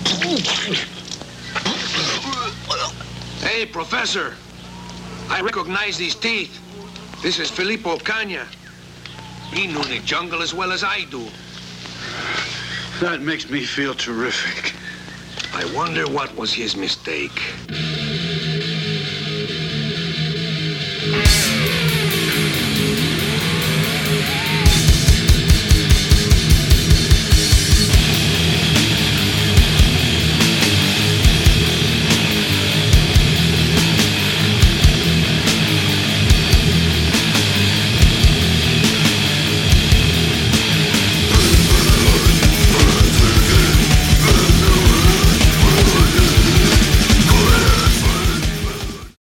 Hey, Professor. I recognize these teeth. This is Filippo Cagna. He knew the jungle as well as I do. That makes me feel terrific. I wonder what was his mistake.